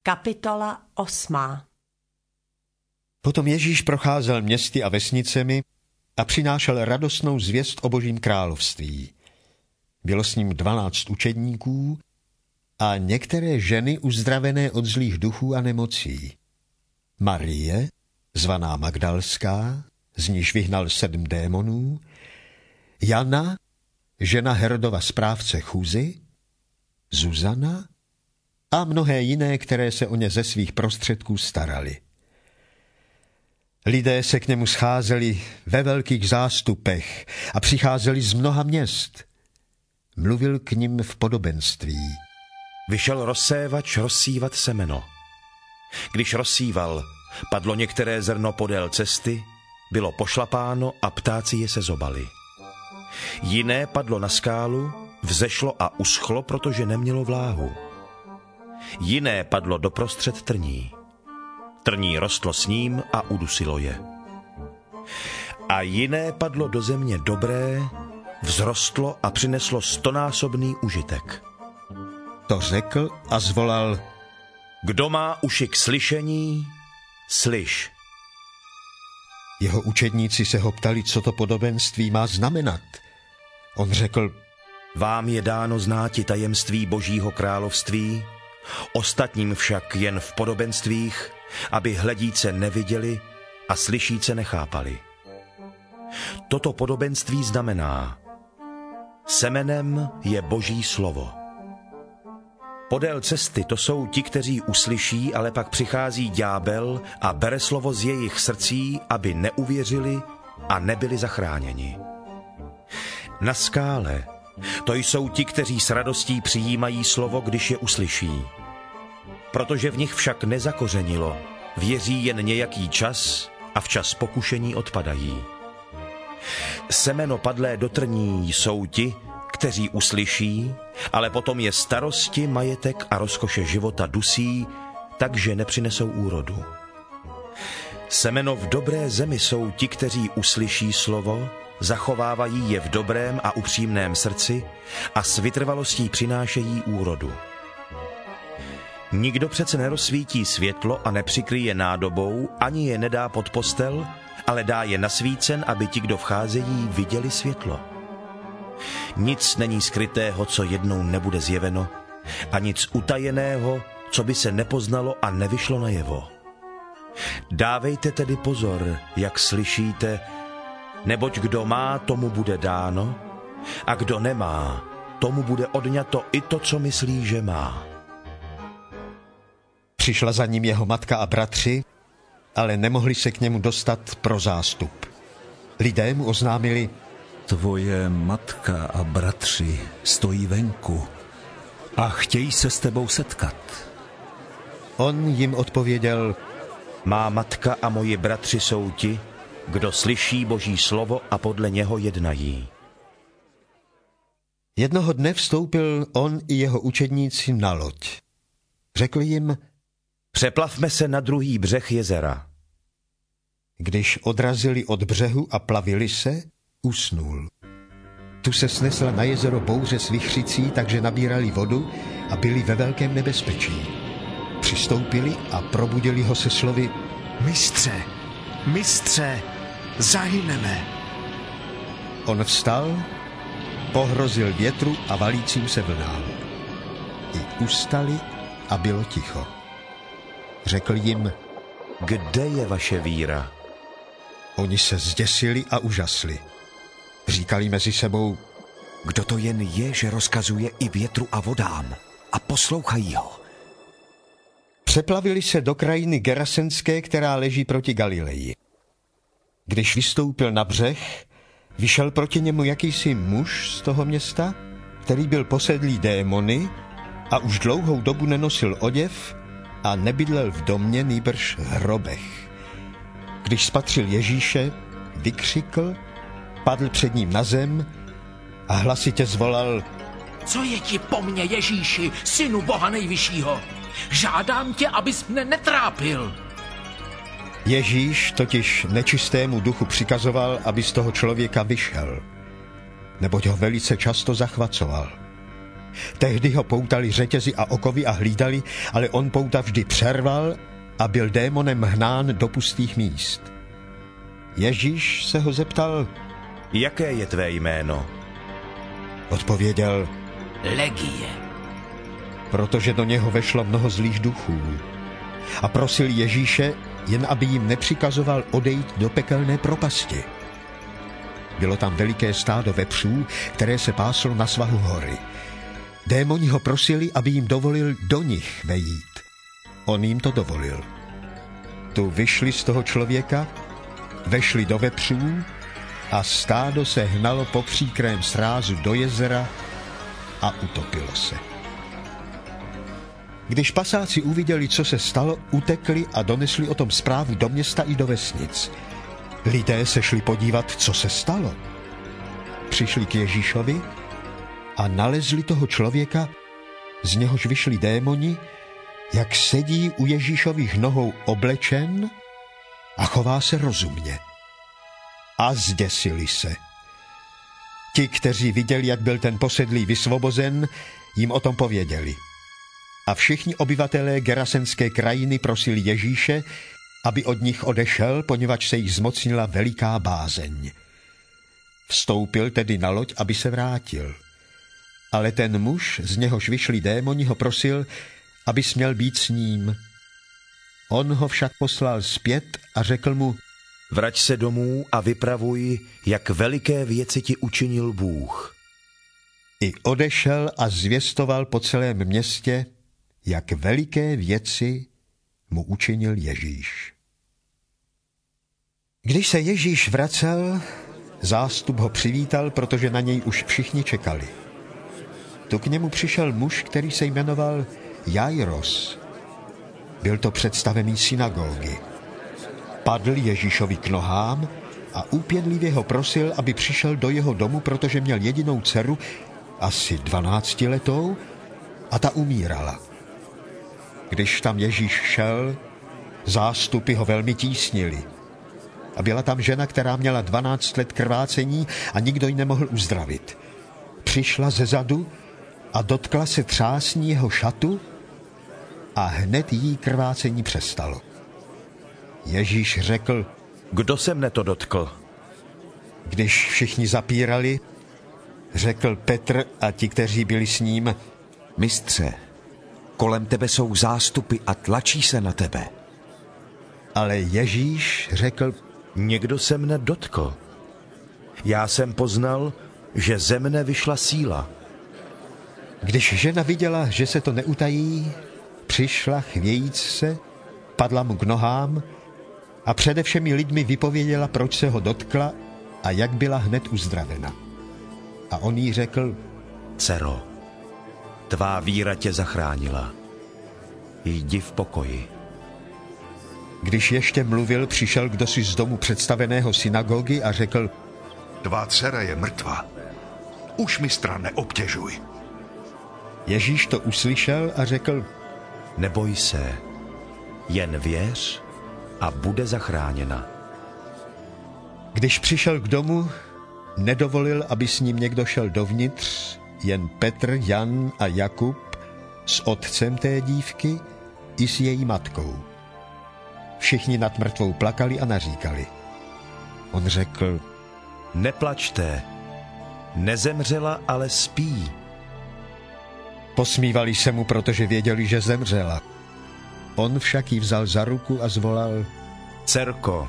Kapitola 8. Potom Ježíš procházel městy a vesnicemi a přinášel radostnou zvěst o Božím království. Bylo s ním 12 učedníků a některé ženy uzdravené od zlých duchů a nemocí. Marie, zvaná Magdalská, z níž vyhnal 7 démonů, Jana, žena Herodova správce Chuzy, Zuzana a mnohé jiné, které se o ně ze svých prostředků starali. Lidé se k němu scházeli ve velkých zástupech a přicházeli z mnoha měst. Mluvil k nim v podobenství. Vyšel rozsévač rozsívat semeno. Když rozsíval, padlo některé zrno podél cesty, bylo pošlapáno a ptáci je sezobali. Jiné padlo na skálu, vzešlo a uschlo, protože nemělo vláhu. Jiné padlo doprostřed trní. Trní rostlo s ním a udusilo je. A jiné padlo do země dobré, vzrostlo a přineslo 100násobný užitek. To řekl a zvolal: Kdo má uši k slyšení, slyš. Jeho učedníci se ho ptali, co to podobenství má znamenat. On řekl: Vám je dáno znáti tajemství Božího království, ostatním však jen v podobenstvích, aby hledíce neviděli a slyšíce nechápali. Toto podobenství znamená: semenem je Boží slovo. Podél cesty to jsou ti, kteří uslyší, ale pak přichází ďábel a bere slovo z jejich srdcí, aby neuvěřili a nebyli zachráněni. Na skále to jsou ti, kteří s radostí přijímají slovo, když je uslyší. Protože v nich však nezakořenilo, věří jen nějaký čas a včas pokušení odpadají. Semeno padlé do trní jsou ti, kteří uslyší, ale potom je starosti, majetek a rozkoše života dusí, takže nepřinesou úrodu. Semeno v dobré zemi jsou ti, kteří uslyší slovo, zachovávají je v dobrém a upřímném srdci a s vytrvalostí přinášejí úrodu. Nikdo přece nerozsvítí světlo a nepřikryje nádobou, ani je nedá pod postel, ale dá je nasvícen, aby ti, kdo vcházejí, viděli světlo. Nic není skrytého, co jednou nebude zjeveno, a nic utajeného, co by se nepoznalo a nevyšlo najevo. Dávejte tedy pozor, jak slyšíte, neboť kdo má, tomu bude dáno, a kdo nemá, tomu bude odňato i to, co myslí, že má. Přišla za ním jeho matka a bratři, ale nemohli se k němu dostat pro zástup. Lidé mu oznámili: Tvoje matka a bratři stojí venku a chtějí se s tebou setkat. On jim odpověděl: Má matka a moji bratři jsou ti, kdo slyší Boží slovo a podle něho jednají. Jednoho dne vstoupil on i jeho učedníci na loď. Řekl jim: Přeplavme se na druhý břeh jezera. Když odrazili od břehu a plavili se, usnul. Tu se snesla na jezero bouře s vichřicí, takže nabírali vodu a byli ve velkém nebezpečí. Přistoupili a probudili ho se slovy: Mistře, zahyneme. On vstal, pohrozil větru a valícím se vlnám. I ustali a bylo ticho. Řekl jim: Kde je vaše víra? Oni se zděsili a užasli. Říkali mezi sebou: Kdo to jen je, že rozkazuje i větru a vodám a poslouchají ho? Přeplavili se do krajiny Gerasenské, která leží proti Galileji. Když vystoupil na břeh, vyšel proti němu jakýsi muž z toho města, který byl posedlý démony a už dlouhou dobu nenosil oděv a nebydlel v domě, nýbrž v hrobech. Když spatřil Ježíše, vykřikl, padl před ním na zem a hlasitě zvolal: Co je ti po mně, Ježíši, synu Boha nejvyššího? Žádám tě, abys mne netrápil. Ježíš totiž nečistému duchu přikazoval, aby z toho člověka vyšel, neboť ho velice často zachvacoval. Tehdy ho poutali řetězy a okovy a hlídali, ale on pouta vždy přerval a byl démonem hnán do pustých míst. Ježíš se ho zeptal, jaké je tvé jméno? Odpověděl, Legie. protože do něho vešlo mnoho zlých duchů. A prosil Ježíše, jen aby jim nepřikazoval odejít do pekelné propasti. Bylo tam veliké stádo vepřů, které se páslo na svahu hory. Démoni ho prosili, aby jim dovolil do nich vejít. On jim to dovolil. Tu vyšli z toho člověka, vešli do vepřů a stádo se hnalo po příkrém srázu do jezera a utopilo se. Když pasáci uviděli, co se stalo, utekli a donesli o tom zprávu do města i do vesnic. Lidé se šli podívat, co se stalo. Přišli k Ježíšovi a nalezli toho člověka, z něhož vyšli démoni, jak sedí u Ježíšových nohou oblečen a chová se rozumně. A zděsili se. Ti, kteří viděli, jak byl ten posedlý vysvobozen, jim o tom pověděli. A všichni obyvatelé Gerasenské krajiny prosili Ježíše, aby od nich odešel, poněvadž se jich zmocnila veliká bázeň. Vstoupil tedy na loď, aby se vrátil. Ale ten muž, z něhož vyšli démoni, ho prosil, aby směl být s ním. On ho však poslal zpět a řekl mu, vrať se domů a vypravuj, jak veliké věci ti učinil Bůh. I odešel a zvěstoval po celém městě, jak veliké věci mu učinil Ježíš. Když se Ježíš vracel, zástup ho přivítal, protože na něj už všichni čekali. Tu k němu přišel muž, který se jmenoval Jairos. Byl to představený synagogy. Padl Ježíšovi k nohám a úpěnlivě ho prosil, aby přišel do jeho domu, protože měl jedinou dceru, asi 12letou, a ta umírala. Když tam Ježíš šel, zástupy ho velmi tísnili. A byla tam žena, která měla 12 let krvácení a nikdo ji nemohl uzdravit. Přišla zezadu a dotkla se třásní jeho šatu a hned jí krvácení přestalo. Ježíš řekl, kdo se mne to dotkl? Když všichni zapírali, řekl Petr a ti, kteří byli s ním, Mistře, kolem tebe jsou zástupy a tlačí se na tebe. Ale Ježíš řekl, někdo se mne dotkl. Já jsem poznal, že ze mne vyšla síla. Když žena viděla, že se to neutají, přišla chvějíc se, padla mu k nohám a přede všemi lidmi vypověděla, proč se ho dotkla a jak byla hned uzdravena. A on jí řekl, dcero, tvá víra tě zachránila. Jdi v pokoji. Když ještě mluvil, přišel kdosi z domu představeného synagogy a řekl, tvá dcera je mrtvá. Už mistra neobtěžuj. Ježíš to uslyšel a řekl, neboj se, jen věř a bude zachráněna. Když přišel k domu, nedovolil, aby s ním někdo šel dovnitř, jen Petr, Jan a Jakub s otcem té dívky i s její matkou. Všichni nad mrtvou plakali a naříkali. On řekl, neplačte, nezemřela, ale spí. Posmívali se mu, protože věděli, že zemřela. On však ji vzal za ruku a zvolal, dcerko,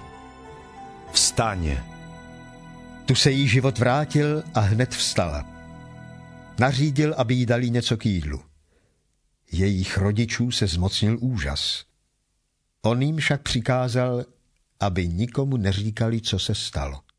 vstaň. Tu se jí život vrátil a hned vstala. Nařídil, aby jí dali něco k jídlu. Jejich rodičů se zmocnil úžas. On jim však přikázal, aby nikomu neříkali, co se stalo.